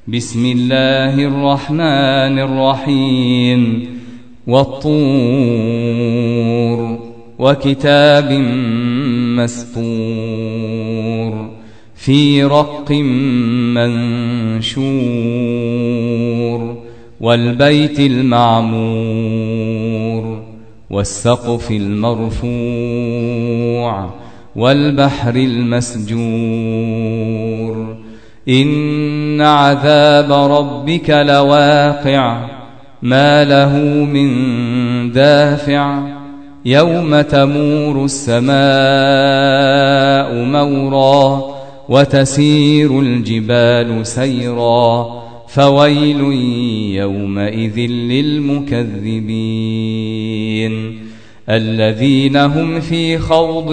بسم الله الرحمن الرحيم والطور وكتاب مسطور في رق منشور والبيت المعمور والسقف المرفوع والبحر المسجور إن عذاب ربك لواقع ما له من دافع يوم تمور السماء مورا وتسير الجبال سيرا فويل يومئذ للمكذبين الذين هم في خوض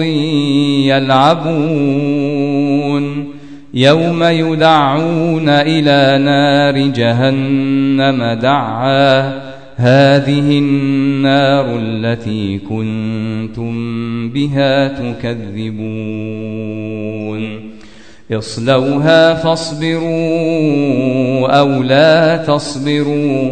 يلعبون يوم يدعون إلى نار جهنم دعا هذه النار التي كنتم بها تكذبون اصلوها فاصبروا أو لا تصبروا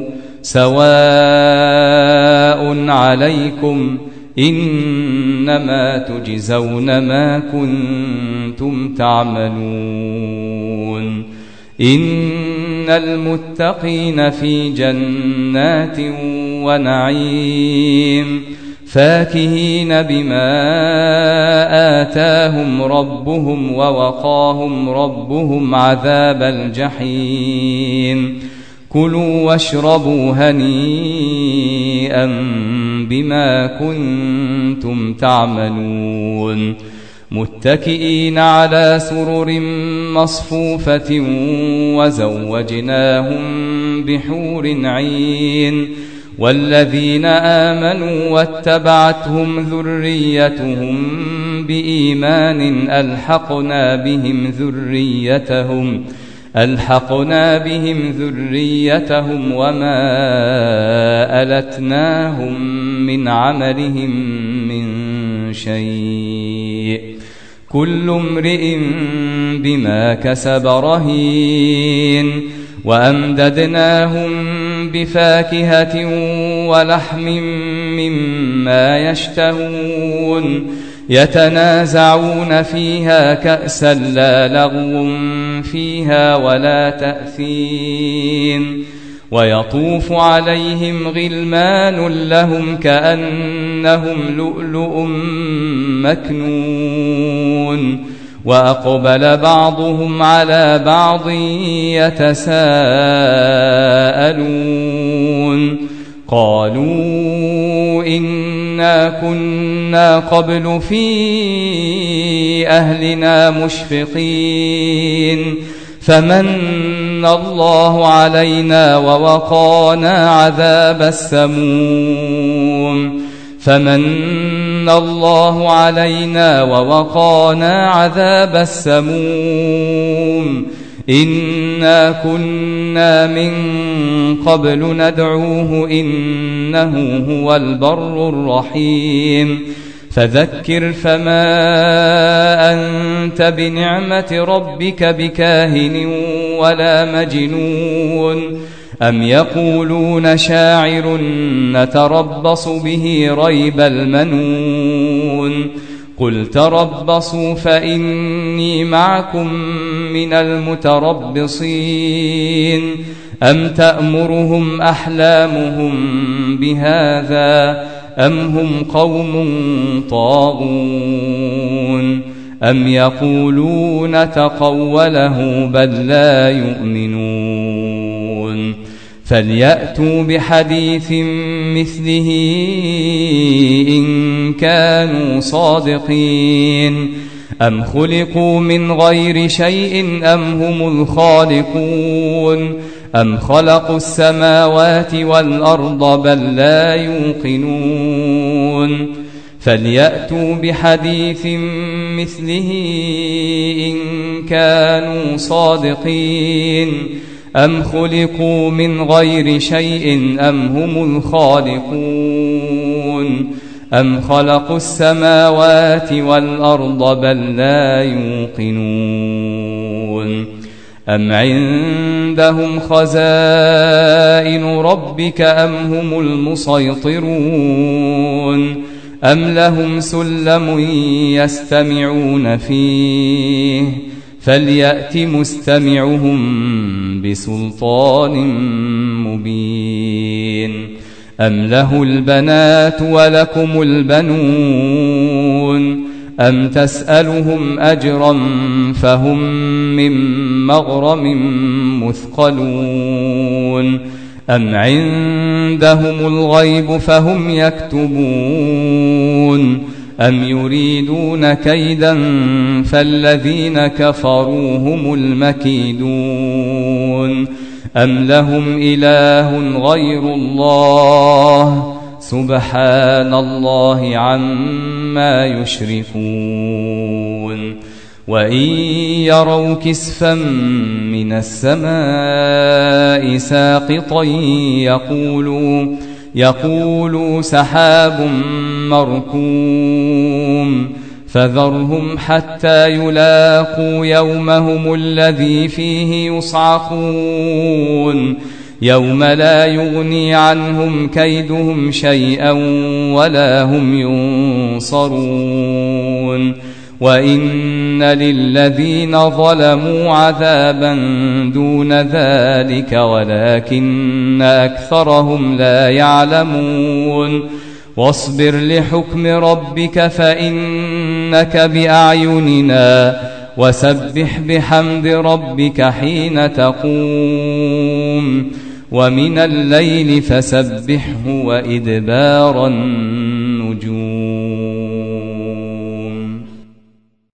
سواء عليكم إنما تجزون ما كنتم تعملون إن المتقين في جنات ونعيم فاكهين بما آتاهم ربهم ووقاهم ربهم عذاب الجحيم كلوا واشربوا هنيئا بما كنتم تعملون متكئين على سرر مصفوفة وزوجناهم بحور عين والذين آمنوا واتبعتهم ذريتهم بإيمان ألحقنا بهم ذريتهم وما ألتناهم من عملهم من شيء كل امرئ بما كسب رهين وأمددناهم بفاكهة ولحم مما يشتهون يتنازعون فيها كأسا لا لغو فيها ولا تأثيم ويطوف عليهم غلمان لهم كأنهم لؤلؤ مكنون وأقبل بعضهم على بعض يتساءلون قالوا إنا كنا قبل في أهلنا مشفقين فمن الله علينا ووقانا عذاب السموم إنا كنا من قبل ندعوه إنه هو البر الرحيم فذكر فما أنت بنعمة ربك بكاهن ولا مجنون أم يقولون شاعر نتربص به ريب المنون قل تربصوا فإني معكم من المتربصين أم تأمرهم أحلامهم بهذا أم هم قوم طاغون أم يقولون تقوله بل لا يؤمنون فليأتوا بحديث مثله إن كانوا صادقين أم خلقوا من غير شيء أم هم الخالقون أم خلقوا السماوات والأرض بل لا يوقنون فليأتوا بحديث مثله إن كانوا صادقين أم خلقوا من غير شيء أم هم الخالقون أم خلقوا السماوات والأرض بل لا يوقنون أم عندهم خزائن ربك أم هم المسيطرون أم لهم سلم يستمعون فيه فليأت مستمعهم بسلطان مبين أم له البنات ولكم البنون أم تسألهم أجرا فهم من مغرم مثقلون أم عندهم الغيب فهم يكتبون أم يريدون كيدا فالذين كفروا هم المكيدون أم لهم إله غير الله سبحان الله عما يشركون وإن يروا كسفا من السماء ساقطا يقولوا سحاب مركوم فذرهم حتى يلاقوا يومهم الذي فيه يصعقون يوم لا يغني عنهم كيدهم شيئا ولا هم ينصرون وإن للذين ظلموا عذابا دون ذلك ولكن أكثرهم لا يعلمون واصبر لحكم ربك فإنك بأعيننا وسبح بحمد ربك حين تقوم ومن الليل فسبحه وإدبار النجوم